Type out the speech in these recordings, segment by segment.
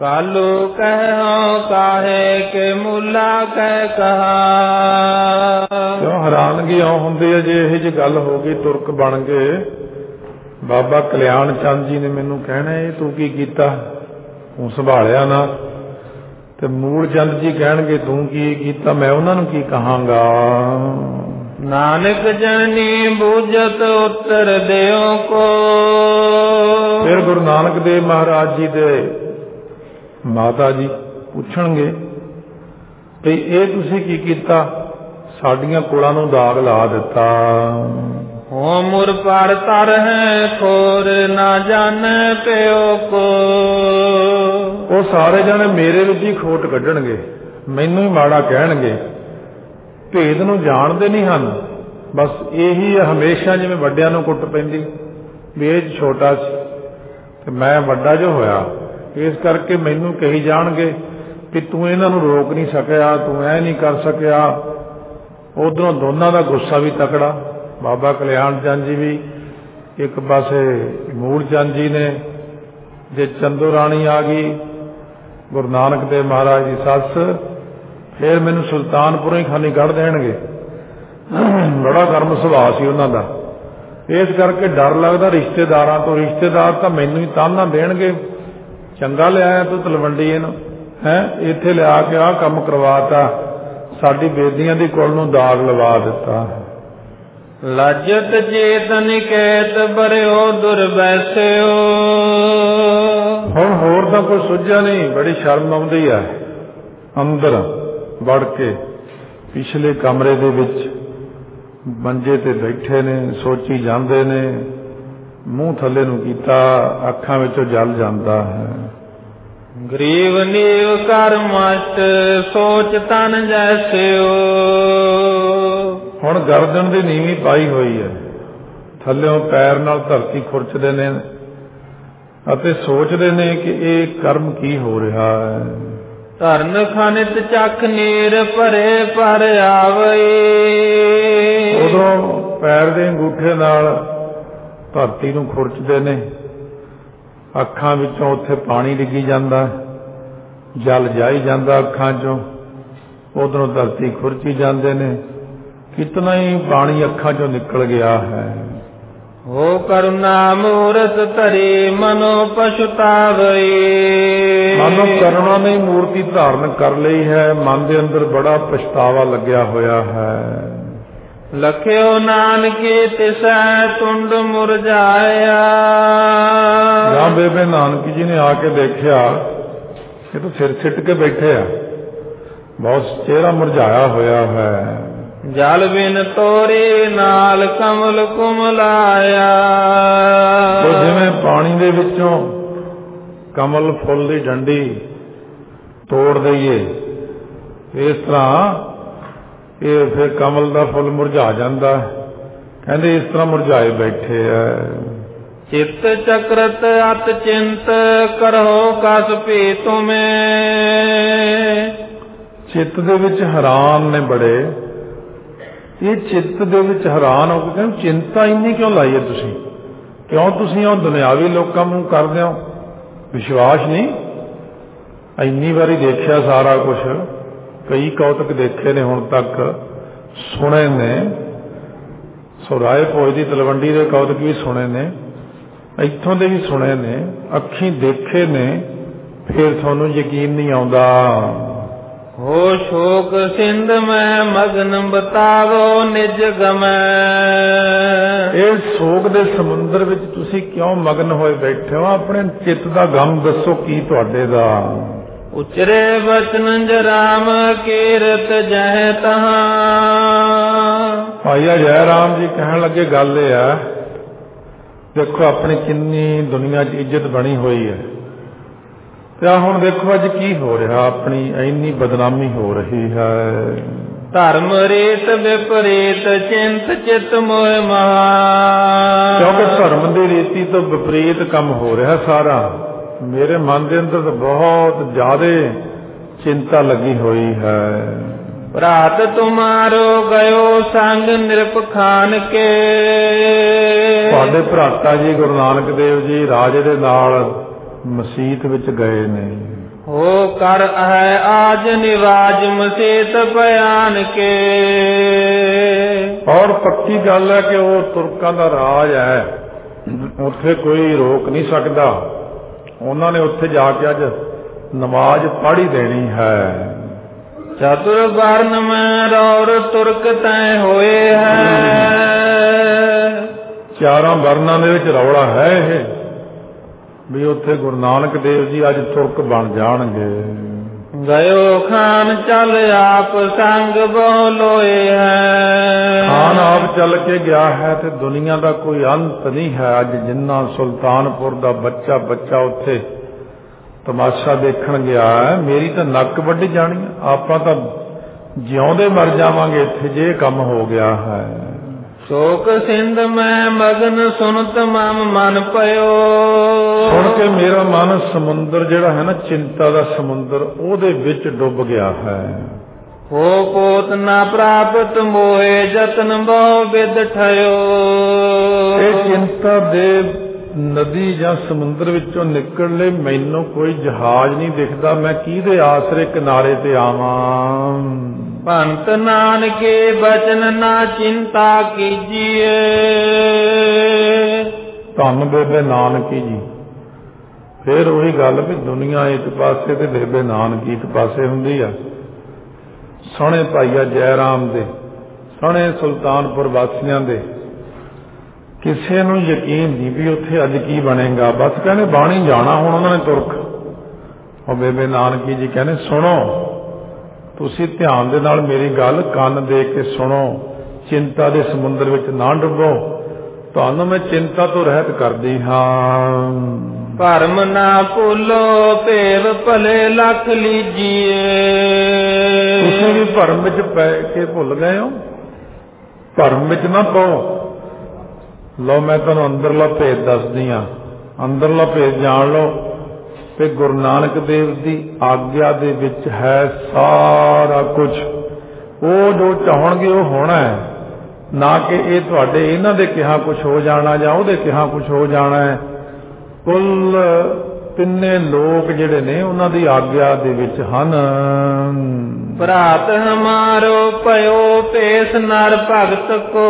ਕਾਲੂ ਕਹਿਓ ਕਾਹੇ ਕੇ ਮੁੱਲਾ ਕਹਿ ਕਹਾ। ਕਿਉਂ ਹੈਰਾਨਗੀ ਆਉ ਹੁੰਦੀ ਹੈ ਜੇ ਇਹੋ ਜਿਹੀ ਗੱਲ ਹੋ ਗਈ, ਤੁਰਕ ਬਣ ਗਏ। ਬਾਬਾ ਕਲਿਆਣ ਚੰਦ ਜੀ ਨੇ ਮੈਨੂੰ ਕਹਿਣਾ ਇਹ ਤੂੰ ਕੀ ਕੀਤਾ, ਤੂੰ ਸੰਭਾਲਿਆ ਨਾ। ਤੇ ਮੂਲ ਚੰਦ ਜੀ ਕਹਿਣਗੇ ਤੂੰ ਕੀ ਕੀਤਾ, ਮੈਂ ਉਹਨਾਂ ਨੂੰ ਕੀ ਕਹਾਂਗਾ। ਨਾਨਕ ਜਨਨੀ ਬੂਝਤ ਉੱਤਰ ਦਿਓ ਕੋ। ਫਿਰ ਗੁਰੂ ਨਾਨਕ ਦੇਵ ਮਹਾਰਾਜ ਜੀ ਦੇ ਮਾਤਾ ਜੀ ਪੁੱਛਣਗੇ ਵੀ ਇਹ ਤੁਸੀਂ ਕੀ ਕੀਤਾ, ਸਾਡੀਆਂ ਕੋਲਾਂ ਨੂੰ ਦਾਗ ਲਾ ਦਿੱਤਾ। ਹੋ ਮੁਰ ਪਰ ਤਰ ਹੈ ਖੋਰ ਨਾ ਜਾਣੈ ਪਿਓ ਕੋ। ਉਹ ਸਾਰੇ ਜਣੇ ਮੇਰੇ ਵਿੱਚ ਹੀ ਖੋਟ ਕੱਢਣਗੇ, ਮੈਨੂੰ ਹੀ ਮਾੜਾ ਕਹਿਣਗੇ, ਭੇਦ ਨੂੰ ਜਾਣਦੇ ਨਹੀਂ ਹਨ। ਬਸ ਇਹੀ ਹਮੇਸ਼ਾ ਜਿਵੇਂ ਵੱਡਿਆਂ ਨੂੰ ਕੁੱਟ ਪੈਂਦੀ ਵੀ ਇਹ ਛੋਟਾ ਸੀ ਤੇ ਮੈਂ ਵੱਡਾ ਜੋ ਹੋਇਆ, ਇਸ ਕਰਕੇ ਮੈਨੂੰ ਕਹੀ ਜਾਣਗੇ ਕਿ ਤੂੰ ਇਹਨਾਂ ਨੂੰ ਰੋਕ ਨਹੀਂ ਸਕਿਆ, ਤੂੰ ਇਹ ਨਹੀਂ ਕਰ ਸਕਿਆ। ਉਧਰੋਂ ਦੋਨਾਂ ਦਾ ਗੁੱਸਾ ਵੀ ਤਕੜਾ। ਬਾਬਾ ਕਲਿਆਣ ਚੰਦ ਜੀ ਵੀ ਇੱਕ ਪਾਸੇ, ਮੂਲ ਚੰਦ ਜੀ ਨੇ, ਜੇ ਚੰਦੋ ਰਾਣੀ ਆ ਗਈ ਗੁਰੂ ਨਾਨਕ ਦੇਵ ਮਹਾਰਾਜ ਦੀ ਸੱਸ, ਫਿਰ ਮੈਨੂੰ ਸੁਲਤਾਨਪੁਰੋਂ ਹੀ ਖਾਨੀ ਕੱਢ ਦੇਣਗੇ। ਬੜਾ ਗਰਮ ਸੁਭਾਅ ਸੀ ਉਹਨਾਂ ਦਾ। ਇਸ ਕਰਕੇ ਡਰ ਲੱਗਦਾ ਰਿਸ਼ਤੇਦਾਰਾਂ ਤੋਂ। ਰਿਸ਼ਤੇਦਾਰ ਤਾਂ ਮੈਨੂੰ ਹੀ ਤਾਨਾ ਦੇਣਗੇ, ਚੰਗਾ ਲਿਆਇਆ ਤੂੰ ਤਲਵੰਡੀ ਇਹਨੂੰ, ਇੱਥੇ ਲਿਆ ਕੇ ਆਹ ਕੰਮ ਕਰਵਾਤਾ, ਸਾਡੀ ਬੇਦੀਆਂ ਦੀ ਕੁਲ ਨੂੰ ਦਾਗ ਲਵਾ ਦਿੱਤਾ। ਲੱਜਤ ਚੇਤ ਨਿਕੇਤ ਬਰਿਓ ਦੁਰਬੈਸਿਓ। ਹੁਣ ਹੋਰ ਤਾਂ ਕੋਈ ਸੁਝਿਆ ਨਹੀਂ, ਬੜੀ ਸ਼ਰਮ ਆਉਂਦੀ ਹੈ। ਅੰਦਰ ਵੜ ਕੇ ਪਿਛਲੇ ਕਮਰੇ ਦੇ ਵਿੱਚ ਮੰਜੇ ਤੇ ਬੈਠੇ ਨੇ, ਸੋਚੀ ਜਾਂਦੇ ਨੇ, ਮੂੰਹ ਥੱਲੇ ਨੂੰ ਕੀਤਾ, ਅੱਖਾਂ ਵਿੱਚੋਂ ਜਲ ਜਾਂਦਾ ਹੈ। ਗਰੀਬ ਨੀਵ ਕਰ ਮਸਤ ਸੋਚ ਤਨ ਜੈਸਿਓ। ਹੁਣ ਗਰਦਨ ਦੀ ਨੀਵੀਂ ਪਾਈ ਹੋਈ ਹੈ, ਥੱਲਿਓਂ ਪੈਰ ਨਾਲ ਧਰਤੀ ਖੁਰਚਦੇ ਨੇ ਅਤੇ ਸੋਚਦੇ ਨੇ ਕਿ ਇਹ ਕਰਮ ਕੀ ਹੋ ਰਿਹਾ ਹੈ। ਧਰਨ ਖਨਿਤ ਚੱਕ ਨੀਰ ਭਰੇ ਪਰ ਆਵਈ। ਉਦੋਂ ਪੈਰ ਦੇ ਅੰਗੂਠੇ ਨਾਲ ਧਰਤੀ ਨੂੰ ਖੁਰਚਦੇ ਨੇ, ਅੱਖਾਂ ਵਿੱਚੋਂ ਉੱਥੇ ਪਾਣੀ ਡਿੱਗੀ ਜਾਂਦਾ, ਜਲ ਜਾਈ ਜਾਂਦਾ ਅੱਖਾਂ ਚੋਂ, ਉਧਰੋਂ ਧਰਤੀ ਖੁਰਚੀ ਜਾਂਦੇ ਨੇ, ਕਿਤਨਾ ਹੀ ਪਾਣੀ ਅੱਖਾਂ ਚੋਂ ਨਿਕਲ ਗਿਆ ਹੈ। ਹੋ ਕਰੁਣਾ ਮੂਰਤ ਧਰੀ ਮਨੋ ਪਛਤਾਵਈ। ਮਨੋ ਕਰੁਣਾ ਨੇ ਮੂਰਤੀ ਧਾਰਨ ਕਰ ਲਈ ਹੈ, ਮਨ ਦੇ ਅੰਦਰ ਬੜਾ ਪਛਤਾਵਾ ਲੱਗਿਆ ਹੋਇਆ ਹੈ। ਲਖਿਓ ਨਾਨਕੀ ਤਿਸੈ ਤੁੰਡ ਮੁਰਝਾਇਆ। ਜਾਂ ਬੇਬੇ ਨਾਨਕੀ ਜੀ ਨੇ ਆ ਕੇ ਦੇਖਿਆ ਕਿ ਤੂੰ ਸਿਰ ਸਿੱਟ ਕੇ ਬੈਠੇ ਆ, ਬਹੁਤ ਚਿਹਰਾ ਮੁਰਝਾਇਆ ਹੋਇਆ ਹੈ। ਜਲ ਬਿਨ ਤੋਰੇ ਨਾਲ ਕਮਲ ਕੁਮਲਾਇਆ। ਉਹ ਜਿਵੇਂ ਪਾਣੀ ਦੇ ਵਿੱਚੋਂ ਕਮਲ ਫੁੱਲ ਦੀ ਡੰਡੀ ਤੋੜ ਦਈਏ, ਇਸ ਤਰ੍ਹਾਂ ਇਹ ਫਿਰ ਕਮਲ ਦਾ ਫੁੱਲ ਮੁਰਝਾ ਜਾਂਦਾ। ਕਹਿੰਦੇ ਇਸ ਤਰ੍ਹਾਂ ਮੁਰਝਾਏ ਬੈਠੇ ਆ। ਚਿੱਤ ਚਕਰਤ ਅਤ ਚਿੰਤ ਕਰੋ ਕਸ ਭੀ ਤੁਮੇ। ਚਿੱਤ ਦੇ ਵਿੱਚ ਹੈਰਾਨ ਨੇ ਬੜੇ। ਇਹ ਚਿੱਤ ਦੇ ਵਿੱਚ ਹੈਰਾਨ ਹੋ ਕੇ ਕਹਿੰਦੇ ਚਿੰਤਾ ਇੰਨੀ ਕਿਉਂ ਲਾਈ ਹੈ ਤੁਸੀਂ, ਕਿਉਂ ਤੁਸੀਂ ਉਹ ਦੁਨਿਆਵੀ ਲੋਕਾਂ ਨੂੰ ਕਰਦੇ ਹੋ, ਵਿਸ਼ਵਾਸ ਨਹੀਂ। ਇੰਨੀ ਵਾਰੀ ਦੇਖਿਆ ਸਾਰਾ ਕੁਛ, ਕਈ ਕੌਤਕ ਦੇਖੇ ਨੇ ਹੁਣ ਤੱਕ, ਸੁਣੇ ਨੇ। ਸੋ ਰਾਏ ਭੋਜ ਦੀ ਤਲਵੰਡੀ ਦੇ ਕੌਤਕ ਵੀ ਸੁਣੇ ਨੇ, ਇੱਥੋਂ ਦੇ ਵੀ ਸੁਣੇ ਨੇ, ਅੱਖੀਂ ਦੇਖੇ ਨੇ, ਫਿਰ ਤੁਹਾਨੂੰ ਯਕੀਨ ਨਹੀਂ ਆਉਂਦਾ। ਹੋ ਸ਼ੋਕ ਸਿੰਧ ਮੈਂ ਮਗਨ ਬਤਾਵੋ ਨਿਜ ਗਮੈ। ਇਹ ਸ਼ੋਕ ਦੇ ਸਮੁੰਦਰ ਵਿੱਚ ਤੁਸੀਂ ਕਿਉਂ ਮਗਨ ਹੋਏ ਬੈਠੇ ਹੋ? ਆਪਣੇ ਚਿੱਤ ਦਾ ਗਮ ਦੱਸੋ ਕੀ ਤੁਹਾਡੇ ਦਾ। ਉਚਰੇ ਬਚਨ ਜਰਾਮ ਕੀਰਤ ਜਹ ਤਹਾਂ। ਭਾਈ ਜੈ ਰਾਮ ਜੀ ਕਹਿਣ ਲੱਗੇ ਗੱਲ ਇਹ ਆ, ਦੇਖੋ ਆਪਣੀ ਕਿੰਨੀ ਦੁਨੀਆ 'ਚ ਇੱਜ਼ਤ ਬਣੀ ਹੋਈ ਹੈ, ਤੇ ਹੁਣ ਦੇਖੋ ਅੱਜ ਕੀ ਹੋ ਰਿਹਾ, ਆਪਣੀ ਇੰਨੀ ਬਦਨਾਮੀ ਹੋ ਰਹੀ ਹੈ। ਧਰਮ ਰੀਤ ਵਿਪਰੀਤ ਚਿੰਤ ਚਿਤ ਮੋਹ ਮਹਾ। ਕਿਉਂਕਿ ਧਰਮ ਦੀ ਰੀਤੀ ਤੋਂ ਵਿਪਰੀਤ ਕੰਮ ਹੋ ਰਿਹਾ ਸਾਰਾ। ਮੇਰੇ ਮਨ ਦੇ ਅੰਦਰ ਤਾਂ ਬਹੁਤ ਜ਼ਿਆਦਾ ਚਿੰਤਾ ਲੱਗੀ ਹੋਈ ਹੈ। ਭਰਾਤ ਤੁਮਾਰੋ ਗਇਓ ਸੰਗ ਨਿਰਪਖਾਨ ਕੇ। ਤੁਹਾਡੇ ਭਰਾਤਾ ਜੀ ਗੁਰੂ ਨਾਨਕ ਦੇਵ ਜੀ ਰਾਜੇ ਦੇ ਨਾਲ ਮਸੀਤ ਵਿੱਚ ਗਏ ਨੇ। हो कर है आज निराज मसेत बयान के। और पक्की गल है कि वो तुर्कां दा राज है, उत्थे कोई रोक नहीं सकता। उन्होंने उत्थे जाके अज नमाज पढ़ ही देनी है। चतुर वर्ण में और तुर्क तय होए है। चारों वर्णों दे विच रौला है ये भी उत्थे गुरु नानक देव जी अज तुर्क बन जाणगे। गयो खान चल आप संग बोलोए है। खान आप चल के गया है ते दुनिया का कोई अंत नहीं है। अज जिन्ना सुल्तानपुर का बच्चा बच्चा उत्थे तमाशा देखण गया है, मेरी तो नक वड्ढी जानी। आपां तां जिउंदे मर जावांगे इत्थे जे काम हो गया है। शोक सिंध में मगन सुनत मम मन पयो। सुन के मेरा मन समुंदर जिहड़ा है ना, चिंता का समुंदर, ओदे विच डुब गया है। हो पोत ना प्राप्त मोहे जतन बहु विद ठयो। ये चिंता दे नदी या समुंदर विचों निकल ले मैनू कोई जहाज नहीं दिखता, मैं किहदे आसरे किनारे ते आवां। पंत नानके बचन ना चिंता कीजिए। धन बेबे नानकी जी। फिर वही गल भी दुनिया एक पासे ते बेबे नानकी एक पासे हुंदी आ। सोहणे भाईया जयराम दे, सोहणे सुल्तानपुर वासियां दे किसी नूं यकीन नहीं भी उत्थे अज की बनेगा। बस कहने बाणी जाना हुण उन्होंने तुरक। और बेबे नानकी जी कहने सुनो, तुसी ध्यान दे नाल मेरी गल कान दे के सुनो, चिंता दे समुंदर विच ना डुबो, तुहानूं मैं चिंता तो रहत करदी हां। भरम ना भूलो भेव भले लख लीजिए। तुसीं भी भरम विच पै के भुल गए हो, भरम विच ना पाओ। लो मैं तुहानूं अंदरला भेद दसदी हां, अंदरला भेद जान लो ते गुरु नानक देव की आग्या दे विच है सारा कुछ। वो जो चाहणगे वो होना है, ना कि ये तुहाडे इन्हां दे किहा कुछ हो जाना जां उहदे किहा कुछ हो जाना है। कुल तिन्ने लोग जिहड़े ने उन्हां दी आग्या दे विच हन। भरात हमारो पयो पेश नर भगत को।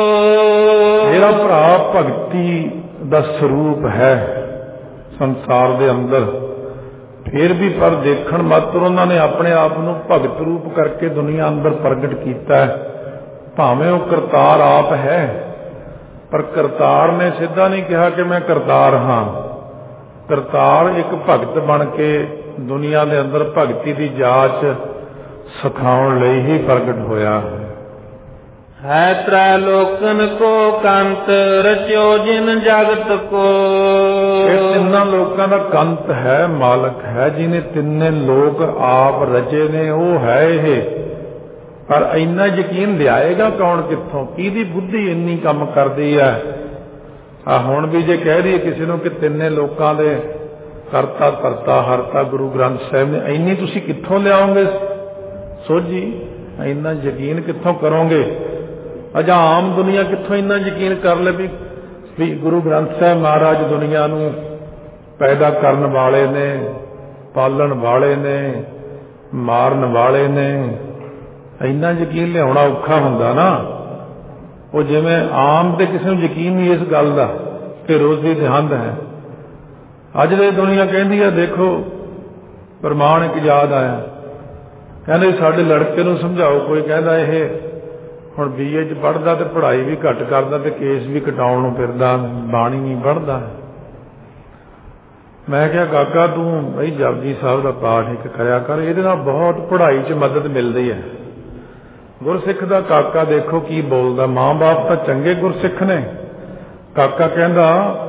मेरा भरा भगती दा स्वरूप है संसार दे अंदर, फिर भी पर देखण मात्र उन्होंने अपने आप नूं भगत रूप करके दुनिया अंदर प्रगट किया है। भावें वो करतार आप है, पर करतार ने सीधा नहीं कहा कि मैं करतार हाँ। करतार एक भगत बन के दुनिया के अंदर भगती की जाच सिखाउण लई ही प्रगट होया है। त्रैलोकन को कंत रचो जिन जगत को। तिन्ना लोकां दा कंत है, मालक है, जिन्हें तिन्ने लोक आप रचे ने, वो है ये। पर इन्ना यकीन लियाएगा कौन कित्थों, किहदी बुद्धि इन्नी काम करदी है। हुण भी जे कह रही किसी नूं कि तिन्ने लोकां दे करता धरता हरता गुरु ग्रंथ साहिब ने, इन्नी तुसीं कित्थों लियाओगे सोझी, इन्ना यकीन कित्थों करोगे। अजा आम दुनिया कित्थों इन्ना यकीन कर ले भी गुरु ग्रंथ साहिब महाराज दुनिया नूं पैदा करन वाले ने, पालन वाले ने, मारन वाले ने। इन्ना यकीन लियाउणा औखा हुंदा ना। वो जिवें आम ते किसी नूं यकीन नहीं इस गल दा कि रोजी देहंद है। अज दे दुनिया कहती है देखो प्रमाण एक याद आया, कहते साडे लड़के नूं समझाओ, कोई कहता ये हुण BA च पढ़दा ते पढ़ाई भी घट करदा ते केस भी कटाउण नूं फिरदा, बाणी नहीं पढ़दा। मैं क्या काका तू बई जपजी साहब का पाठ एक करया कर, इहदे नाल बहुत पढ़ाई च मदद मिलदी है। गुरसिख का काका देखो की बोलदा, मां बाप तो चंगे गुरसिख ने। काका कहंदा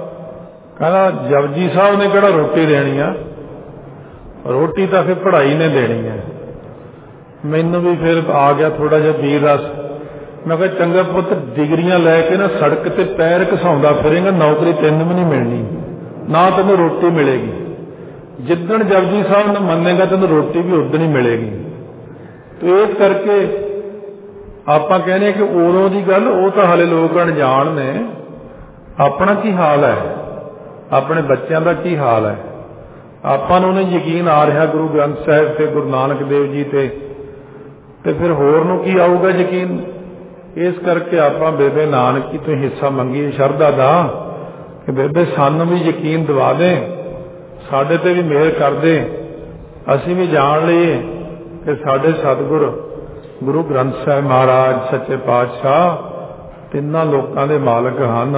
जपजी साहब ने किहड़ा रोटी देनी आ, रोटी तो फिर पढ़ाई ने देनी है। मैनू भी फिर आ गया थोड़ा जिहा वीर रस। मैं कहा चंगा पुत डिग्रियां लैके ना सड़क ते पैर घसाउंदा फिरेंगा, नौकरी तैनूं भी नहीं मिलनी, ना तैनूं रोटी मिलेगी। जिद्दण जपजी साहब ने मन्नेगा तैनूं रोटी भी उदण ही मिलेगी। तो इस करके आपां कहने कि उदों दी गल वो तो हाले लोग अणजाण ने। अपना की हाल है, अपने बच्चों का की हाल है। ਆਪਾਂ ਨੂੰ ਨਹੀਂ ਯਕੀਨ ਆ ਰਿਹਾ ਗੁਰੂ ਗ੍ਰੰਥ ਸਾਹਿਬ ਤੇ ਗੁਰੂ ਨਾਨਕ ਦੇਵ ਜੀ ਤੇ ਫਿਰ ਹੋਰ ਨੂੰ ਕੀ ਆਊਗਾ ਯਕੀਨ। ਇਸ ਕਰਕੇ ਆਪਾਂ ਬੇਬੇ ਨਾਨਕੀ ਤੋਂ ਹਿੱਸਾ ਮੰਗੀਏ ਸ਼ਰਧਾ ਦਾ ਕਿ ਬੇਬੇ ਸਾਨੂੰ ਵੀ ਯਕੀਨ ਦਿਵਾ ਦੇ, ਸਾਡੇ ਤੇ ਵੀ ਮਿਹਰ ਕਰ ਦੇ, ਅਸੀਂ ਵੀ ਜਾਣ ਲਈਏ ਕਿ ਸਾਡੇ ਸਤਿਗੁਰ ਗੁਰੂ ਗ੍ਰੰਥ ਸਾਹਿਬ ਮਹਾਰਾਜ ਸੱਚੇ ਪਾਤਸ਼ਾਹ ਤਿੰਨਾਂ ਲੋਕਾਂ ਦੇ ਮਾਲਕ ਹਨ।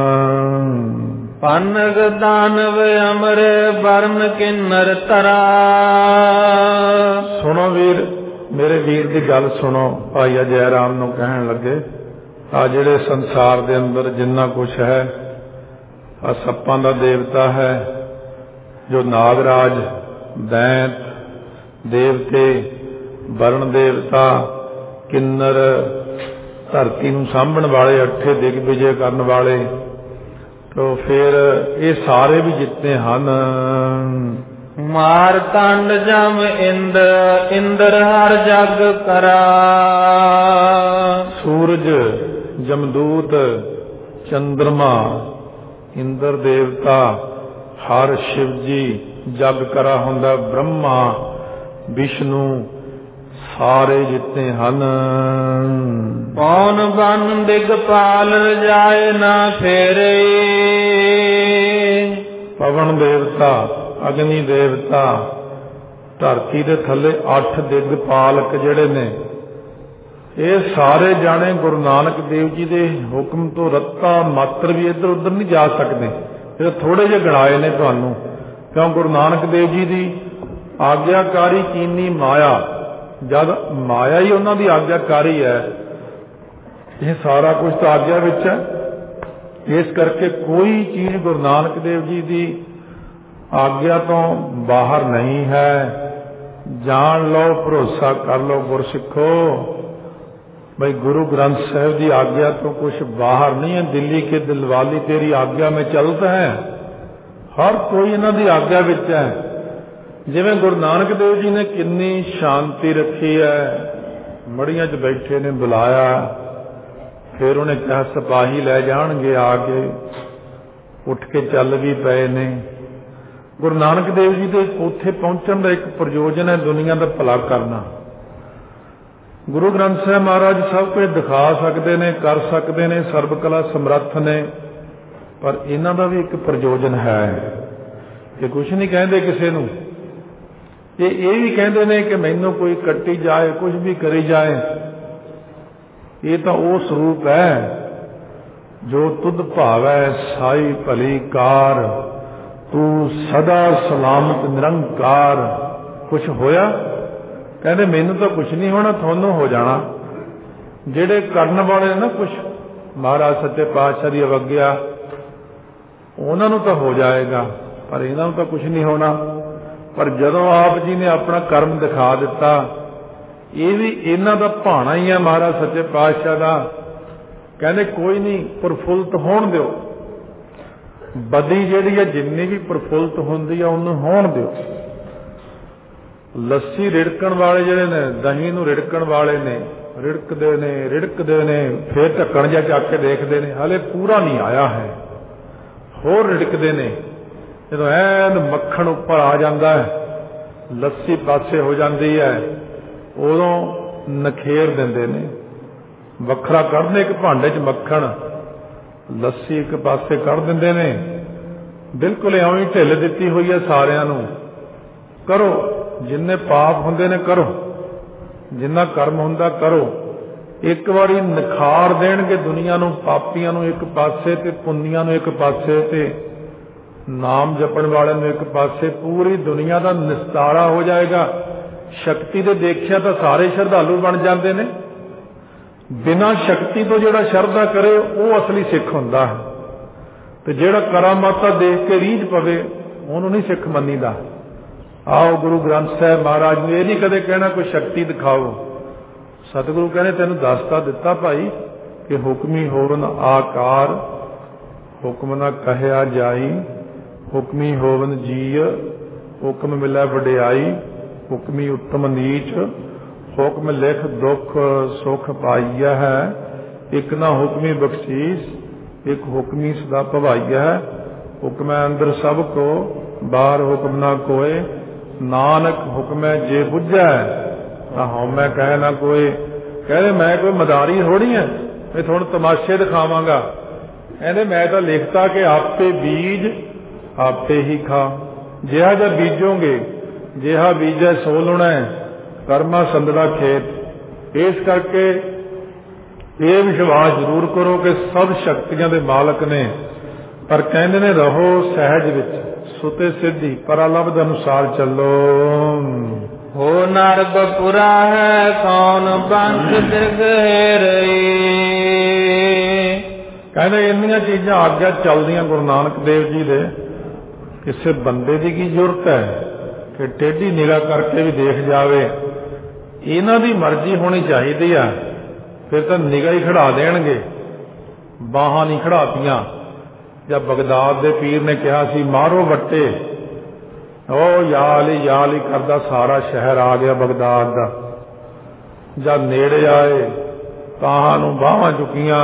ਪਨਗ ਦਾਨਵ ਅਮਰ ਬਰਨ ਕਿੰਨਰ ਤਰਾ। ਸੁਣੋ ਵੀਰ, ਮੇਰੇ ਵੀਰ ਦੀ ਗੱਲ ਸੁਣੋ। ਭਾਈ ਜੈ ਰਾਮ ਨੂੰ ਕਹਿਣ ਲੱਗੇ ਆ ਜਿਹੜੇ ਸੰਸਾਰ ਦੇ ਅੰਦਰ ਜਿੰਨਾ ਕੁਛ ਹੈ, ਆ ਸੱਪਾਂ ਦਾ ਦੇਵਤਾ ਹੈ ਜੋ ਨਾਗਰਾਜ, ਦੈਂਤ ਦੇਵਤੇ, ਵਰਣ ਦੇਵਤਾ, ਕਿੰਨਰ, ਧਰਤੀ ਨੂੰ ਸਾਂਭਣ ਵਾਲੇ, ਅੱਠੇ ਦਿਗਵਿਜੇ ਕਰਨ ਵਾਲੇ, ਤੋ ਫਿਰ ਇਹ ਸਾਰੇ ਵੀ ਜਿੱਤੇ ਹਨ। ਮਾਰਤੰਡ ਜਮ ਇੰਦਰ ਹਰ ਜਗ ਕਰਾ। ਸੂਰਜ, ਜਮਦੂਤ, ਚੰਦਰਮਾ, ਇੰਦਰ ਦੇਵਤਾ, ਹਰ ਸ਼ਿਵ ਜੀ, ਜਗ ਕਰਾ ਹੁੰਦਾ ਬ੍ਰਹਮਾ, ਵਿਸ਼ਨੂੰ, ਸਾਰੇ ਜਿੱਤੇ ਹਨ। ਪੌਣ ਬਨ ਦਿਗਪਾਲ ਰਜਾਏ ਨਾ ਫੇਰੇ। ਪਵਨ ਦੇਵਤਾ, ਅਗਨੀ ਦੇਵਤਾ, ਧਰਤੀ ਦੇ ਥੱਲੇ 8 ਦਿਗਪਾਲਕ ਜਿਹੜੇ ਨੇ, ਇਹ ਸਾਰੇ ਜਾਣੇ ਗੁਰੂ ਨਾਨਕ ਦੇਵ ਜੀ ਦੇ ਹੁਕਮ ਤੋਂ ਰੱਤਾ ਮਾਤਰ ਵੀ ਇੱਧਰ ਉੱਧਰ ਨਹੀਂ ਜਾ ਸਕਦੇ। ਇਹ ਥੋੜੇ ਜਿਹੇ ਗਣਾਏ ਨੇ ਤੁਹਾਨੂੰ, ਕਿਉਂ ਗੁਰੂ ਨਾਨਕ ਦੇਵ ਜੀ ਦੀ ਆਗਿਆਕਾਰੀ ਕੀਨੀ ਮਾਇਆ, ਜਦ ਮਾਇਆ ਹੀ ਉਹਨਾਂ ਦੀ ਆਗਿਆਕਾਰੀ ਹੈ, ਇਹ ਸਾਰਾ ਕੁਝ ਤਾਂ ਆਗਿਆ ਵਿੱਚ ਹੈ। ਇਸ ਕਰਕੇ ਕੋਈ ਚੀਜ਼ ਗੁਰੂ ਨਾਨਕ ਦੇਵ ਜੀ ਦੀ ਆਗਿਆ ਤੋਂ ਬਾਹਰ ਨਹੀਂ ਹੈ। ਜਾਣ ਲਓ, ਭਰੋਸਾ ਕਰ ਲਓ ਗੁਰਸਿੱਖੋ, भाई गुरु ग्रंथ साहिब की आज्ञा तो कुछ बाहर नहीं है। दिल्ली के दिलवाली तेरी आज्ञा में चलता है, हर कोई इन्हां दी आज्ञा विच है। जिवें गुरु नानक देव जी ने कितनी शांति रखी है, मड़ियां च बैठे ने बुलाया, फिर उन्हें कहा सिपाही लै जाणगे, आके उठ के चल भी पे ने। गुरु नानक देव जी के उत्थे पहुंचण का एक प्रयोजन है, दुनिया का भला करना। गुरु ग्रंथ साहिब महाराज सब कुछ दिखा सकते ने, कर सकते ने, सर्व कला समर्थ ने, पर इन्हां दा भी एक प्रयोजन है। ये कुछ नहीं कहते किसी नूं, ये भी कहते ने कि मैनू कोई कट्टी जाए, कुछ भी करी जाए। ये तो वो स्वरूप है जो तुद भावै साई भली कार, तू सदा सलामत निरंकार। कुछ होया कहते मैनू तो कुछ नहीं होना, थानू हो जाना। जेड़े करन वाले ना कुछ महाराज सच्चे पातशाह की अवज्ञा, उन्हां नूं तो हो जाएगा, पर इन्हां नूं तो कुछ नहीं होना। पर जदों आप जी ने अपना कर्म दिखा दिता, ये भी इन्हां दा भाणा ही है महाराज सच्चे पातशाह दा। कहते कोई नहीं, प्रफुल्त होण दिओ, बदी जिहड़ी है जिन्नी भी प्रफुल्त हुंदी है उन्हें होण दिओ। लस्सी रिड़कण वाले जिहड़े ने, दही नूं रिड़कण वाले ने, रिड़कदे ने, फिर ढक्कण जिहा चक के देखदे ने, हाले पूरा नहीं आया है, होर रिड़कदे ने। जदों ऐन मक्खण उपर आ जांदा है, लस्सी पासे हो जाती है, उदों नखेर दिंदे ने, वखरा कढ़दे एक भांडे च मक्खण, लस्सी एक पासे कढ़ दिंदे ने। बिल्कुल इवें ही ढिल दित्ती हुई है सारिआं नूं। करो जिन्ने पाप हुंदे ने करो, जिन्ना कर्म हुंदा करो। एक बारी निखार देणगे दुनिया नूं, पापियां नूं एक पासे ते पुन्नियां नूं एक पासे ते नाम जपण वालिआं नूं एक पासे। पूरी दुनिया दा निस्तारा हो जाएगा। शक्ति दे देखिया तां सारे श्रद्धालु बन जांदे ने। बिना शक्ति तो जिहड़ा शरधा करे वो असली सिख हुंदा है, ते जिहड़ा करामाता देख के रीझ पवे उहनूं नहीं सिख मन्नीदा। आओ गुरु ग्रंथ साहिब महाराज ने यह नहीं कदे कहना कोई शक्ति दिखाओ। सतगुरु कहने तेनू दसता दिता भाई कि हुक्मी होवन आकार, हुक्म न कहया जाई, हुक्मी होवन जीय, हुक्म मिलै वडियाई, हुक्मी उत्तम नीच, हुक्म लिख दुख सुख पाईया है। एक ना हुक्मी बख्शीस, एक हुक्मी सदा भवाईया है। हुक्म अंदर सब को ਬਾਹਰ ਹੁਕਮ ਨਾ ਕੋਏ, ਨਾਨਕ ਹੁਕਮੈ ਜੇ ਬੁੱਝੈ ਤਾਂ ਹਉਮੈ ਕਹਿ ਨਾ ਕੋਏ। ਕਹਿੰਦੇ ਮੈਂ ਕੋਈ ਮਦਾਰੀ ਥੋੜੀ ਐ ਮੈਂ ਤੁਹਾਨੂੰ ਤਮਾਸ਼ੇ ਦਿਖਾਵਾਂਗਾ। ਕਹਿੰਦੇ ਮੈਂ ਤਾਂ ਲਿਖਤਾ ਕਿ ਆਪੇ ਬੀਜ ਆਪੇ ਹੀ ਖਾ। ਜਿਹਾ ਜਿਹਾ ਬੀਜੋਗੇ ਜਿਹਾ ਬੀਜੈ ਸੋ ਲੁਣਾ, ਕਰਮਾ ਸੰਦੜਾ ਖੇਤ। ਇਸ ਕਰਕੇ ਇਹ ਵਿਸ਼ਵਾਸ ਜ਼ਰੂਰ ਕਰੋ ਕਿ ਸਭ ਸ਼ਕਤੀਆਂ ਦੇ ਮਾਲਕ ਨੇ, ਪਰ ਕਹਿੰਦੇ ਨੇ ਰਹੋ ਸਹਿਜ ਵਿੱਚ, ਸੁਤੇ ਸਿੱਧੀ ਪਰਾਲਬਧ ਅਨੁਸਾਰ ਚੱਲੋ। ਹੋ ਨਰ ਬਪੁਰਾ ਹੈ ਕੌਣ ਬੰਸ ਦਿਰਘ ਰਹੀ। ਕਹਿੰਦੇ ਇੰਨੀਆਂ ਚੀਜ਼ਾਂ ਆਗਿਆ ਚੱਲਦੀਆਂ ਗੁਰੂ ਨਾਨਕ ਦੇਵ ਜੀ ਦੇ, ਕਿਸੇ ਬੰਦੇ ਦੀ ਕੀ ਜ਼ਰੂਰਤ ਹੈ ਕਿ ਟੇਢੀ ਨਿਗਾਹ ਕਰਕੇ ਵੀ ਦੇਖ ਜਾਵੇ। ਇਹਨਾਂ ਦੀ ਮਰਜ਼ੀ ਹੋਣੀ ਚਾਹੀਦੀ ਆ, ਫਿਰ ਤਾਂ ਨਿਗਾਹ ਹੀ ਖੜਾ ਦੇਣਗੇ, ਬਾਹਾਂ ਨਹੀਂ ਖੜਾਤੀਆਂ। ਜਦ ਬਗਦਾਦ ਦੇ ਪੀਰ ਨੇ ਕਿਹਾ ਸੀ ਮਾਰੋ ਵੱਟੇ, ਉਹ ਯਾਲ ਹੀ ਕਰਦਾ ਸਾਰਾ ਸ਼ਹਿਰ ਆ ਗਿਆ ਬਗਦਾਦ ਦਾ। ਜਦ ਨੇੜੇ ਆਏ ਤਾਹਾਂ ਨੂੰ ਬਾਹਾਂ ਚੁੱਕੀਆਂ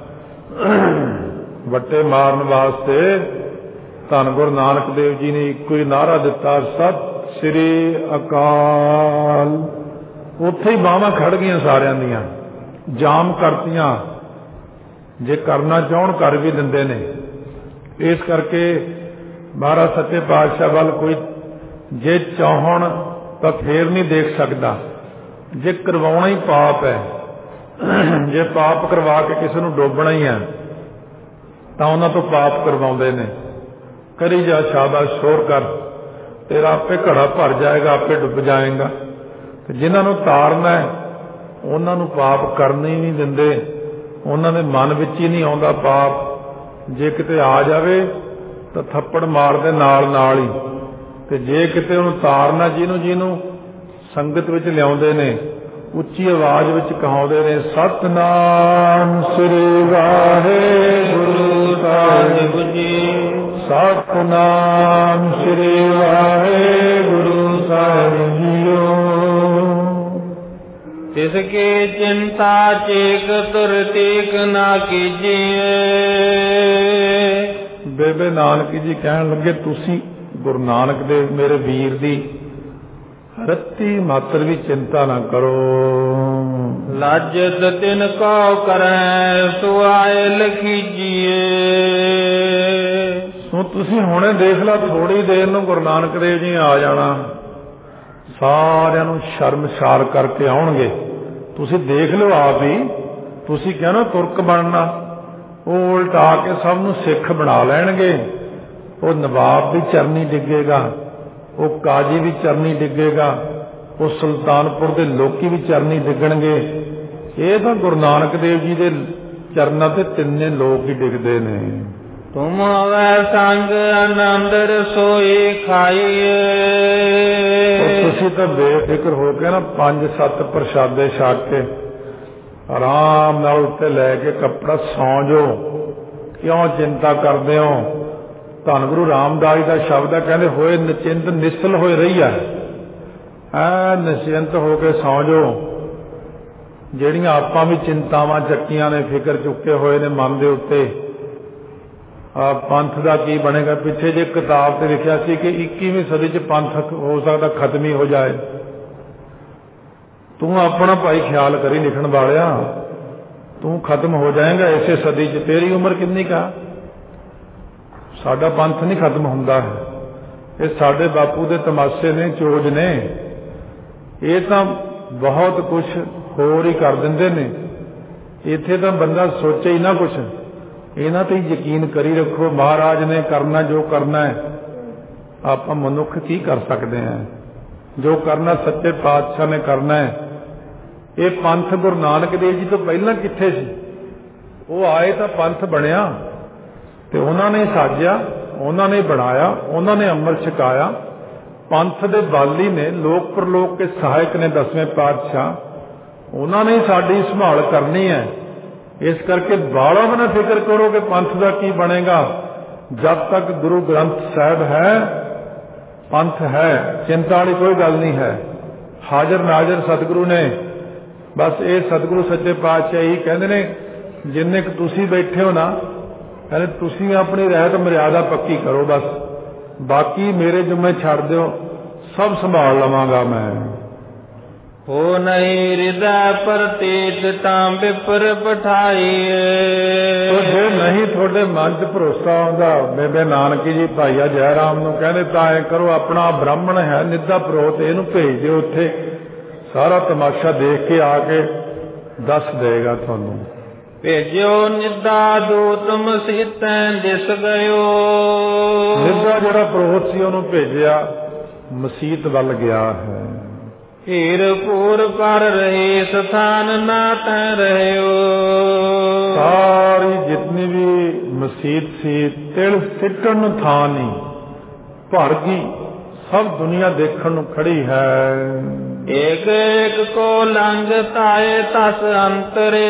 ਵੱਟੇ ਮਾਰਨ ਵਾਸਤੇ, ਧੰਨ ਗੁਰੂ ਨਾਨਕ ਦੇਵ ਜੀ ਨੇ ਇੱਕੋ ਹੀ ਨਾਅਰਾ ਦਿੱਤਾ, ਸਤਿ ਸ੍ਰੀ ਅਕਾਲ। ਉੱਥੇ ਹੀ ਬਾਹਾਂ ਖੜ ਗਈਆਂ ਸਾਰਿਆਂ ਦੀਆਂ, ਜਾਮ ਕਰਤੀਆਂ। ਜੇ ਕਰਨਾ ਚਾਹਣ ਕਰ ਵੀ ਦਿੰਦੇ ਨੇ। ਇਸ ਕਰਕੇ ਮਹਾਰਾਜ ਸੱਚੇ ਪਾਤਸ਼ਾਹ ਵੱਲ ਕੋਈ ਜੇ ਚਾਹਣ ਤਾਂ ਫੇਰ ਨਹੀਂ ਦੇਖ ਸਕਦਾ। ਜੇ ਕਰਵਾਉਣਾ ਹੀ ਪਾਪ ਹੈ, ਜੇ ਪਾਪ ਕਰਵਾ ਕੇ ਕਿਸੇ ਨੂੰ ਡੋਬਣਾ ਹੀ ਹੈ ਤਾਂ ਉਹਨਾਂ ਤੋਂ ਪਾਪ ਕਰਵਾਉਂਦੇ ਨੇ। ਕਰੀ ਜਾ ਸ਼ਾਬਾਸ਼, ਸ਼ੋਰ ਕਰ, ਤੇਰਾ ਆਪੇ ਘੜਾ ਭਰ ਜਾਏਗਾ, ਆਪੇ ਡੁੱਬ ਜਾਏਗਾ। ਤੇ ਜਿਨ੍ਹਾਂ ਨੂੰ ਤਾਰਨਾ ਹੈ ਉਹਨਾਂ ਨੂੰ ਪਾਪ ਕਰਨ ਹੀ ਨਹੀਂ ਦਿੰਦੇ, ਉਹਨਾਂ ਦੇ ਮਨ ਵਿੱਚ ਹੀ ਨਹੀਂ ਆਉਂਦਾ ਪਾਪ। ਜੇ ਕਿਤੇ ਆ ਜਾਵੇ ਤਾਂ ਥੱਪੜ ਮਾਰਦੇ ਨਾਲ ਨਾਲ ਹੀ। ਤੇ ਜੇ ਕਿਤੇ ਉਹਨੂੰ ਤਾਰਨਾ, ਜਿਹਨੂੰ ਸੰਗਤ ਵਿੱਚ ਲਿਆਉਂਦੇ ਨੇ, ਉੱਚੀ ਆਵਾਜ਼ ਵਿੱਚ ਕਹਾਉਂਦੇ ਨੇ, ਸਤਿਨਾਮ ਸ੍ਰੀ ਵਾਹਿਗੁਰੂ ਸਾਹਿਬ ਜੀ, ਸਤਿਨਾਮ ਸ੍ਰੀ ਵਾਹਿਗੁਰੂ ਸਾਹਿਬ ਜੀਓ। ਤਿਸ ਕੀ ਚਿੰਤਾ ਚੇਕ ਤੁਰ ਤੀਕ ਨਾ ਕੀਜੀਏ। ਬੇਬੇ ਨਾਨਕੀ ਜੀ ਕਹਿਣ ਲੱਗੇ, ਤੁਸੀਂ ਗੁਰੂ ਨਾਨਕ ਦੇਵ ਮੇਰੇ ਵੀਰ ਦੀ ਰੱਤੀ ਮਾਤਰ ਵੀ ਚਿੰਤਾ ਨਾ ਕਰੋ। ਲਾਜਤ ਤਿਨ ਕੋ ਕਰੈ ਸੁਆਏ ਲਖੀਜੀਏ। ਸੋ ਤੁਸੀਂ ਹੁਣੇ ਦੇਖ ਲਾ, ਥੋੜੀ ਦੇਰ ਨੂੰ ਗੁਰੂ ਨਾਨਕ ਦੇਵ ਜੀ ਆ ਜਾਣਾ, ਸਾਰਿਆਂ ਨੂੰ ਸ਼ਰਮਸ਼ਾਰ ਕਰਕੇ ਆਉਣਗੇ। ਤੁਸੀਂ ਦੇਖ ਲਓ ਆਪ ਹੀ, ਤੁਸੀਂ ਕਹਿੰਦੇ ਤੁਰਕ ਬਣਨਾ, ਉਹ ਉਲਟਾ ਕੇ ਸਭ ਨੂੰ ਸਿੱਖ ਬਣਾ ਲੈਣਗੇ। ਉਹ ਨਵਾਬ ਵੀ ਚਰਨੀ ਡਿੱਗੇਗਾ, ਉਹ ਕਾਜੀ ਵੀ ਚਰਨੀ ਡਿੱਗੇਗਾ, ਉਹ ਸੁਲਤਾਨਪੁਰ ਦੇ ਲੋਕੀ ਵੀ ਚਰਨੀ ਡਿੱਗਣਗੇ। ਇਹ ਤਾਂ ਗੁਰੂ ਨਾਨਕ ਦੇਵ ਜੀ ਦੇ ਚਰਨਾਂ ਤੇ ਤਿੰਨੇ ਲੋਕ ਹੀ ਡਿੱਗਦੇ ਨੇ। ਤੁਮ ਵੈ ਸੰਗ ਆਨੰਦ ਰਸੋਈ ਖਾਈਏ। ਤੁਸੀਂ ਤਾਂ ਬੇਫਿਕਰ ਹੋ ਕੇ ਨਾ 5-7 ਪ੍ਰਸ਼ਾਦੇ ਛਕ ਕੇ ਆਰਾਮ ਨਾਲ ਉੱਤੇ ਲੈ ਕੇ ਕੱਪੜਾ ਸੌਂ ਜਾਓ। ਕਿਉਂ ਚਿੰਤਾ ਕਰਦੇ ਹੋ? ਧੰਨ ਗੁਰੂ ਰਾਮਦਾਸ ਜੀ ਦਾ ਸ਼ਬਦ ਹੈ, ਕਹਿੰਦੇ ਹੋਏ ਨਿਚਿੰਤ ਨਿਸਲ ਹੋਏ ਰਹੀ ਹੈ। ਨਿਸ਼ਚਿੰਤ ਹੋ ਕੇ ਸੌਂ ਜਾਓ। ਜਿਹੜੀਆਂ ਆਪਾਂ ਵੀ ਚਿੰਤਾਵਾਂ ਚੱਕੀਆਂ ਨੇ, ਫਿਕਰ ਚੁੱਕੇ ਹੋਏ ਨੇ ਮਨ ਦੇ ਉੱਤੇ, ਪੰਥ ਦਾ ਕੀ ਬਣੇਗਾ। ਪਿੱਛੇ ਜੇ ਕਿਤਾਬ ਤੇ ਲਿਖਿਆ ਸੀ ਕਿ 21ਵੀਂ ਸਦੀ 'ਚ ਪੰਥ ਹੋ ਸਕਦਾ ਖਤਮ ਹੀ ਹੋ ਜਾਏ। ਤੂੰ ਆਪਣਾ ਭਾਈ ਖਿਆਲ ਕਰੀ ਲਿਖਣ ਵਾਲਿਆ, ਤੂੰ ਖਤਮ ਹੋ ਜਾਏਗਾ ਇਸੇ ਸਦੀ 'ਚ। ਤੇਰੀ ਉਮਰ ਕਿੰਨੀ ਕਾ? ਸਾਡਾ ਪੰਥ ਨਹੀਂ ਖਤਮ ਹੁੰਦਾ ਹੈ। ਇਹ ਸਾਡੇ ਬਾਪੂ ਦੇ ਤਮਾਸ਼ੇ ਨੇ, ਚੋਜ ਨੇ। ਇਹ ਤਾਂ ਬਹੁਤ ਕੁਝ ਹੋਰ ਹੀ ਕਰ ਦਿੰਦੇ ਨੇ। ਇੱਥੇ ਤਾਂ ਬੰਦਾ ਸੋਚੇ ਹੀ ਨਾ ਕੁਛ। ਇਹਨਾਂ ਤੇ ਯਕੀਨ ਕਰੀ ਰੱਖੋ, ਮਹਾਰਾਜ ਨੇ ਕਰਨਾ ਜੋ ਕਰਨਾ ਹੈ। ਆਪਾਂ ਮਨੁੱਖ ਕੀ ਕਰ ਸਕਦੇ ਹਾਂ? ਜੋ ਕਰਨਾ ਸੱਚੇ ਪਾਤਸ਼ਾਹ ਨੇ ਕਰਨਾ ਹੈ। ਇਹ ਪੰਥ ਗੁਰੂ ਨਾਨਕ ਦੇਵ ਜੀ ਤੋਂ ਪਹਿਲਾਂ ਕਿੱਥੇ ਸੀ? ਉਹ ਆਏ ਤਾਂ ਪੰਥ ਬਣਿਆ, ਤੇ ਉਹਨਾਂ ਨੇ ਸਾਜਿਆ, ਉਹਨਾਂ ਨੇ ਬਣਾਇਆ, ਉਹਨਾਂ ਨੇ ਅੰਮ੍ਰਿਤ ਛਕਾਇਆ। ਪੰਥ ਦੇ ਬਾਲੀ ਨੇ, ਲੋਕ ਪ੍ਰਲੋਕ ਕੇ ਸਹਾਇਕ ਨੇ 10ਵੇਂ ਪਾਤਸ਼ਾਹ। ਉਹਨਾਂ ਨੇ ਸਾਡੀ ਸੰਭਾਲ ਕਰਨੀ ਹੈ। ਇਸ ਕਰਕੇ ਬਾਲਾ ਵੀ ਨਾ ਫਿਕਰ ਕਰੋ ਕਿ ਪੰਥ ਦਾ ਕੀ ਬਣੇਗਾ। ਜਦ ਤੱਕ ਗੁਰੂ ਗ੍ਰੰਥ ਸਾਹਿਬ ਹੈ, ਪੰਥ ਹੈ। ਚਿੰਤਾ ਵਾਲੀ ਕੋਈ ਗੱਲ ਨਹੀਂ ਹੈ। ਹਾਜ਼ਰ ਨਾਜ਼ਰ ਸਤਿਗੁਰੂ ਨੇ। ਬਸ ਇਹ ਸਤਿਗੁਰੂ ਸੱਚੇ ਪਾਤਸ਼ਾਹ ਹੀ ਕਹਿੰਦੇ ਨੇ, ਜਿੰਨੇ ਕੁ ਤੁਸੀਂ ਬੈਠੇ ਹੋ ਨਾ, ਕਹਿੰਦੇ ਤੁਸੀਂ ਆਪਣੀ ਰਹਿਤ ਮਰਿਆਦਾ ਪੱਕੀ ਕਰੋ। ਬਸ ਬਾਕੀ ਮੇਰੇ ਜੁਮੇ ਛੱਡ ਦਿਓ, ਸਭ ਸੰਭਾਲ ਲਵਾਂਗਾ ਮੈਂ। ਹੋ ਨਹੀਂ ਹਿਰਦੈ ਪ੍ਰਤੀਤ ਤਾਂ ਵਿਪਰ ਪਠਾਈਏ। ਜੇ ਨਹੀਂ ਤੁਹਾਡੇ ਮਨ 'ਚ ਭਰੋਸਾ ਆਉਂਦਾ, ਬੇਬੇ ਨਾਨਕੀ ਜੀ ਭਾਈਆ ਜੈ ਰਾਮ ਨੂੰ ਕਹਿੰਦੇ ਤਾਂ ਐ ਕਰੋ, ਆਪਣਾ ਬ੍ਰਾਹਮਣ ਹੈ ਨਿੱਧਾ ਪ੍ਰੋਤ, ਇਹਨੂੰ ਭੇਜ ਦਿਓ ਉੱਥੇ, ਸਾਰਾ ਤਮਾਸ਼ਾ ਦੇਖ ਕੇ ਆ ਕੇ ਦੱਸ ਦੇਗਾ ਤੁਹਾਨੂੰ। ਭੇਜਿਓ ਨਿੱਧਾ ਦੂਤ ਮਸੀਤੈ ਦਿਸ ਗਇਓ। ਨਿੱਧਾ ਜਿਹੜਾ ਪ੍ਰੋਤ ਸੀ ਉਹਨੂੰ ਭੇਜਿਆ, ਮਸੀਤ ਵੱਲ ਗਿਆ ਹੈ। ਹੀਰ ਪੂਰ ਕਰ ਰਹੇ ਸਥਾਨ ਨਾ ਤੈ ਰਹਿਓ। ਸਾਰੀ ਜਿਤਨੀ ਵੀ ਮਸੀਤ ਸੀ, ਤਿਲ ਸਿੱਟਣ ਨੂੰ ਥਾਂ ਨਹੀਂ, ਭਰ ਗਈ, ਸਭ ਦੁਨੀਆ ਦੇਖਣ ਨੂੰ ਖੜੀ ਹੈ। ਏਕ ਏਕ ਕੋ ਲੰਘ ਤਾਏ ਤਸ ਅੰਤਰੇ।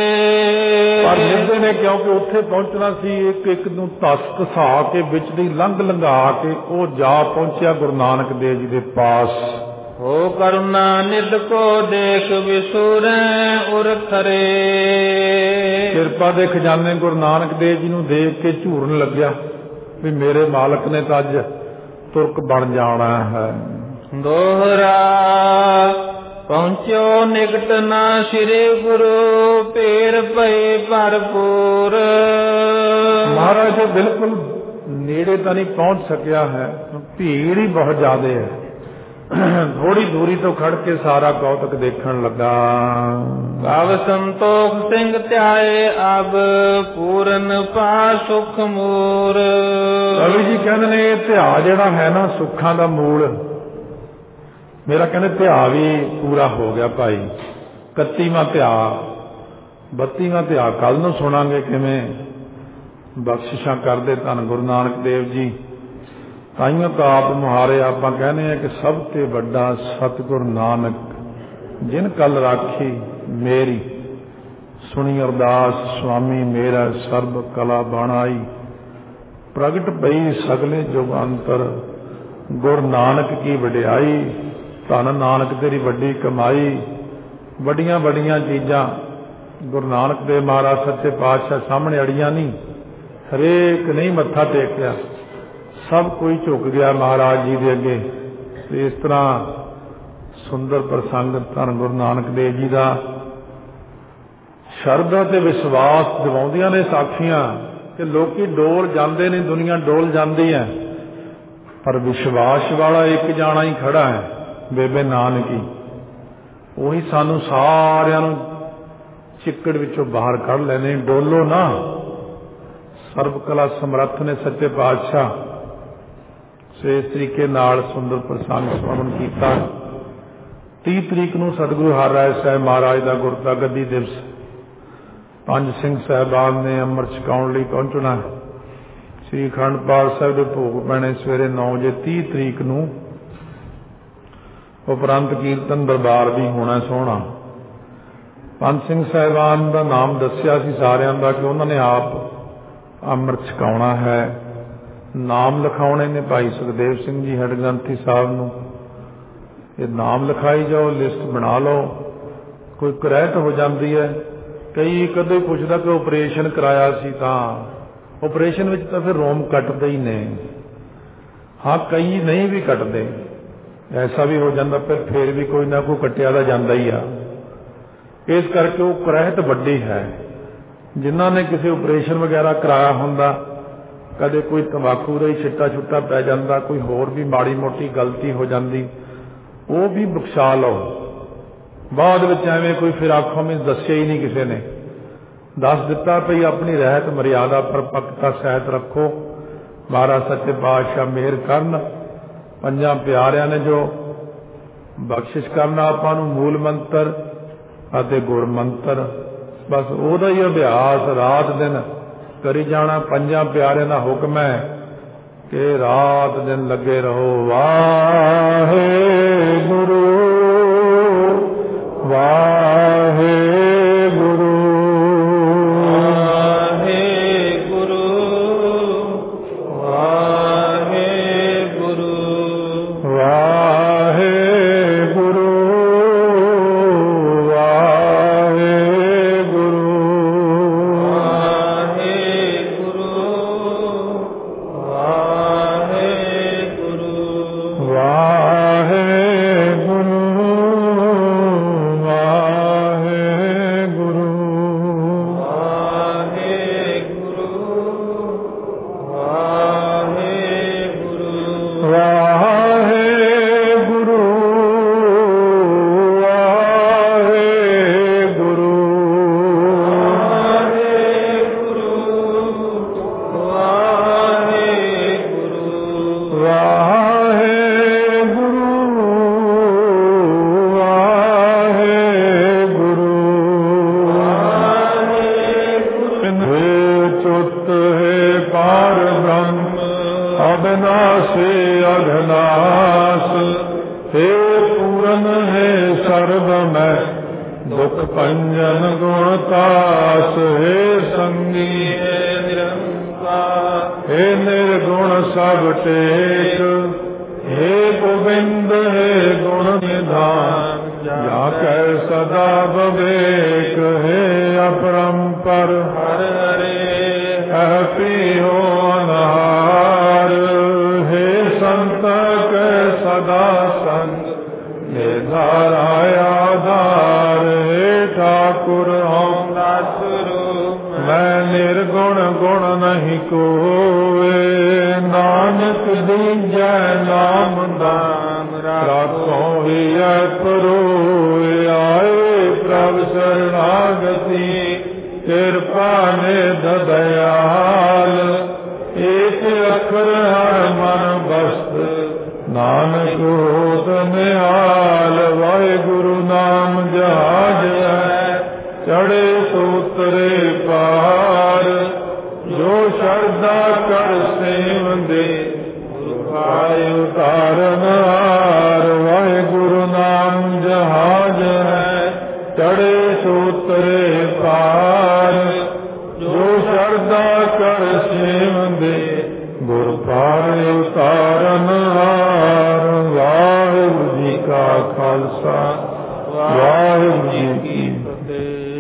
ਪਰ ਨਿੱਧੇ ਨੇ ਕਿਉਂਕਿ ਉੱਥੇ ਪਹੁੰਚਣਾ ਸੀ, ਇੱਕ ਇੱਕ ਨੂੰ ਤਸ ਘਸਾ ਕੇ ਵਿੱਚ ਦੀ ਲੰਘ ਲੰਘਾ ਕੇ ਉਹ ਜਾ ਪਹੁੰਚਿਆ ਗੁਰੂ ਨਾਨਕ ਦੇਵ ਜੀ ਦੇ ਪਾਸ। ਹੋ ਕਰੁਣਾ ਨਿਧ ਕੋ ਦੇਖ ਵਿਸੁਰੈ ਉਰ ਖਰੇ। ਕਿਰਪਾ ਦੇ ਖਜ਼ਾਨੇ ਗੁਰੂ ਨਾਨਕ ਦੇਵ ਜੀ ਨੂੰ ਦੇਖ ਕੇ ਝੂਰਨ ਲੱਗਿਆ ਵੀ ਮੇਰੇ ਮਾਲਕ ਨੇ ਤਾਂ ਅੱਜ ਤੁਰਕ ਬਣ ਜਾਣਾ ਹੈ। ਦੋਹਰਾ ਪਹੁੰਚਿਓ ਨਿਕਟ ਨਾ ਸ਼੍ਰੀ ਗੁਰੂ, ਭੇਰ ਪਏ ਭਰਪੂਰ। ਮਹਾਰਾਜ ਜੀ ਬਿਲਕੁਲ ਨੇੜੇ ਤਾਂ ਨਹੀਂ ਪਹੁੰਚ ਸਕਿਆ ਹੈ, ਭੀੜ ਹੀ ਬਹੁਤ ਜ਼ਿਆਦਾ ਹੈ। ਥੋੜੀ ਦੂਰੀ ਤੋਂ ਖੜ ਕੇ ਸਾਰਾ ਕੌਤਕ ਦੇਖਣ ਲੱਗਾ। ਕਵ ਸੰਤੋਖ ਸਿੰਘ ਧਿਆਏ ਅਬ ਪੂਰਨ ਪਾ ਸੁਖ ਮੂਰ। ਕਵੀ ਜੀ ਕਹਿੰਦੇ ਨੇ ਇਹ ਧਿਆ ਜਿਹੜਾ ਹੈ ਨਾ ਸੁੱਖਾਂ ਦਾ ਮੂਲ, ਮੇਰਾ ਕਹਿੰਦੇ ਧਿਆ ਵੀ ਪੂਰਾ ਹੋ ਗਿਆ ਭਾਈ। 31ਵਾਂ ਧਿਆ, 32ਵਾਂ ਧਿਆ ਕੱਲ ਨੂੰ ਸੁਣਾਂਗੇ ਕਿਵੇਂ ਬਖਸ਼ਿਸ਼ਾਂ ਕਰਦੇ ਧੰਨ ਗੁਰੂ ਨਾਨਕ ਦੇਵ ਜੀ। ਤਾਈਓ ਤਾਂ ਆਪ ਮੁਹਾਰੇ ਆਪਾਂ ਕਹਿੰਦੇ ਆ ਕਿ ਸਭ ਤੇ ਵੱਡਾ ਸਤਿਗੁਰ ਨਾਨਕ ਜਿਨ ਕਲ ਰਾਖੀ ਮੇਰੀ, ਸੁਣੀ ਅਰਦਾਸ ਸੁਆਮੀ ਮੇਰਾ ਸਰਬ ਕਲਾ ਬਾਣਾਈ। ਪ੍ਰਗਟ ਪਈ ਸਗਲੇ ਜੁਗ ਅੰਤਰ, ਗੁਰ ਨਾਨਕ ਕੀ ਵਡਿਆਈ। ਧੰਨ ਨਾਨਕ ਤੇਰੀ ਵੱਡੀ ਕਮਾਈ। ਵੱਡੀਆਂ ਵੱਡੀਆਂ ਚੀਜ਼ਾਂ ਗੁਰੂ ਨਾਨਕ ਦੇਵ ਮਹਾਰਾਜ ਸੱਚੇ ਪਾਤਸ਼ਾਹ ਸਾਹਮਣੇ ਅੜੀਆਂ ਨਹੀਂ, ਹਰੇਕ ਨਹੀਂ ਮੱਥਾ ਟੇਕਿਆ, ਸਭ ਕੋਈ ਝੁਕ ਗਿਆ ਮਹਾਰਾਜ ਜੀ ਦੇ ਅੱਗੇ। ਤੇ ਇਸ ਤਰ੍ਹਾਂ ਸੁੰਦਰ ਪ੍ਰਸੰਗ ਧੰਨ ਗੁਰੂ ਨਾਨਕ ਦੇਵ ਜੀ ਦਾ ਸ਼ਰਧਾ ਤੇ ਵਿਸ਼ਵਾਸ ਦਿਵਾਉਂਦੀਆਂ ਨੇ ਸਾਖੀਆਂ ਕਿ ਲੋਕੀ ਡੋਲ ਜਾਂਦੇ ਨੇ, ਦੁਨੀਆ ਡੋਲ ਜਾਂਦੀ ਹੈ, ਪਰ ਵਿਸ਼ਵਾਸ ਵਾਲਾ ਇੱਕ ਜਾਣਾ ਹੀ ਖੜਾ ਹੈ, ਬੇਬੇ ਨਾਨਕੀ। ਉਹੀ ਸਾਨੂੰ ਸਾਰਿਆਂ ਨੂੰ ਚਿੱਕੜ ਵਿੱਚੋਂ ਬਾਹਰ ਕੱਢ ਲੈਣੇ। ਡੋਲੋ ਨਾ, ਸਰਬ ਕਲਾ ਸਮਰੱਥ ਨੇ ਸੱਚੇ ਪਾਤਸ਼ਾਹ। ਸੋ ਇਸ ਤਰੀਕੇ ਨਾਲ ਸੁੰਦਰ ਪ੍ਰਸੰਗ ਸਵਰਨ ਕੀਤਾ। 30 ਤਰੀਕ ਨੂੰ ਸਤਿਗੁਰੂ ਹਰਿਰਾਏ ਸਾਹਿਬ ਮਹਾਰਾਜ ਦਾ ਗੁਰਤਾ ਗੱਦੀ ਦਿਵਸ। 5 ਸਿੰਘ ਸਾਹਿਬਾਨ ਨੇ ਅੰਮ੍ਰਿਤ ਛਕਾਉਣ ਲਈ ਪਹੁੰਚਣਾ। ਸ੍ਰੀ ਅਖੰਡ ਪਾਠ ਸਾਹਿਬ ਦੇ ਭੋਗ ਪੈਣੇ ਸਵੇਰੇ 9 ਵਜੇ 30 ਤਰੀਕ ਨੂੰ। ਉਪਰੰਤ ਕੀਰਤਨ ਦਰਬਾਰ ਵੀ ਹੋਣਾ ਸੋਹਣਾ। 5 ਸਿੰਘ ਸਾਹਿਬਾਨ ਦਾ ਨਾਮ ਦੱਸਿਆ ਸੀ ਸਾਰਿਆਂ ਦਾ ਕਿ ਉਹਨਾਂ ਨੇ ਆਪ ਅੰਮ੍ਰਿਤ ਛਕਾਉਣਾ ਹੈ। ਨਾਮ ਲਿਖਾਉਣੇ ਨੇ ਭਾਈ ਸੁਖਦੇਵ ਸਿੰਘ ਜੀ ਹੈਡ ਗ੍ਰੰਥੀ ਸਾਹਿਬ ਨੂੰ। ਇਹ ਨਾਮ ਲਿਖਾਈ ਜਾਓ, ਲਿਸਟ ਬਣਾ ਲਓ। ਕੋਈ ਕਰੈਟ ਹੋ ਜਾਂਦੀ ਹੈ, ਕਈ ਕਦੇ ਪੁੱਛਦਾ ਕਿ ਆਪਰੇਸ਼ਨ ਕਰਾਇਆ ਸੀ, ਤਾਂ ਆਪਰੇਸ਼ਨ ਵਿੱਚ ਤਾਂ ਫਿਰ ਰੋਮ ਕੱਟਦੇ ਹੀ ਨੇ। ਹਾਂ, ਕਈ ਨਹੀਂ ਵੀ ਕੱਟਦੇ, ਐਸਾ ਵੀ ਹੋ ਜਾਂਦਾ, ਫਿਰ ਵੀ ਕੋਈ ਨਾ ਕੋਈ ਕੱਟਿਆ ਦਾ ਜਾਂਦਾ ਹੀ ਆ। ਇਸ ਕਰਕੇ ਉਹ ਕਰੈਟ ਵੱਡੀ ਹੈ। ਜਿਨ੍ਹਾਂ ਨੇ ਕਿਸੇ ਆਪਰੇਸ਼ਨ ਵਗੈਰਾ ਕਰਾਇਆ ਹੁੰਦਾ, ਕਦੇ ਕੋਈ ਤੰਬਾਕੂ ਦਾ ਹੀ ਛਿੱਟਾ ਛੁੱਟਾ ਪੈ ਜਾਂਦਾ, ਕੋਈ ਹੋਰ ਵੀ ਮਾੜੀ ਮੋਟੀ ਗਲਤੀ ਹੋ ਜਾਂਦੀ, ਉਹ ਵੀ ਬਖਸ਼ਾ ਲਓ। ਬਾਅਦ ਵਿੱਚ ਐਵੇਂ ਕੋਈ ਫਿਰ ਆਖੋ ਮੈਂ ਦੱਸਿਆ ਹੀ ਨਹੀਂ, ਕਿਸੇ ਨੇ ਦੱਸ ਦਿੱਤਾ ਭਈ ਆਪਣੀ ਰਹਿਤ ਮਰਿਆਦਾ ਪਰਪੱਕਤਾ ਸਹਿਤ ਰੱਖੋ। ਮਹਾਰਾਜ ਸੱਚੇ ਪਾਤਸ਼ਾਹ ਮਿਹਰ ਕਰਨ। 5 ਪਿਆਰਿਆਂ ਨੇ ਜੋ ਬਖਸ਼ਿਸ਼ ਕਰਨਾ ਆਪਾਂ ਨੂੰ, ਮੂਲ ਮੰਤਰ ਅਤੇ ਗੁਰ ਮੰਤਰ, ਬਸ ਉਹਦਾ ਹੀ ਅਭਿਆਸ ਰਾਤ ਦਿਨ ਕਰੀ ਜਾਣਾ। 5 ਪਿਆਰਿਆਂ ਦਾ ਹੁਕਮ ਹੈ ਕਿ ਰਾਤ ਦਿਨ ਲੱਗੇ ਰਹੋ। ਵਾਹਿਗੁਰੂ ਵਾਹਿਗੁਰੂ ਵਾਹਿਗੁਰੂ ਵਾਹਿਗੁਰੂ ਵਾਹਿਗੁਰੂ ਵਾਹਿਗੁਰੂ ਵਾਹਿਗੁਰੂ ਵਾਹਿਗੁਰੂ ਸੁਖ ਪੰਜਨ ਗੁਣ ਤਾਸ ਹੈ ਸੰਗੀ ਨਿਰੰਕਾਰ। ਹੈ ਨਿਰਗੁਣ ਸਭ ਟੇਕ हे गोविंद हे गुण निधान या कह सदा विवेक हे अपरंपर हर हरे कह पियो अनहार। हे संत के सदा संग हे धारा आधार। हे ठाकुर हम दासुरु मैं निर्गुण गुण नहीं कोए। नानक दीजै नाम दान राखो हिय परोए। आए प्रभ शरणागति कृपा निध दयाल। एक अखर हर मन बस्त नानक होत निहाल। वाहिगुरु नाम जहाज है चढ़े सो उतरे पार। जो श्रद्धा कर सेवंदे पाए उतारन हार। वाहिगुरु नाम जहाज है चढ़े सो उतरे पार। जो श्रद्धा कर सेवंदे गुर पाए उतारन हार। वाहिगुरु जी का खालसा वाहिगुरु जी की फतेह।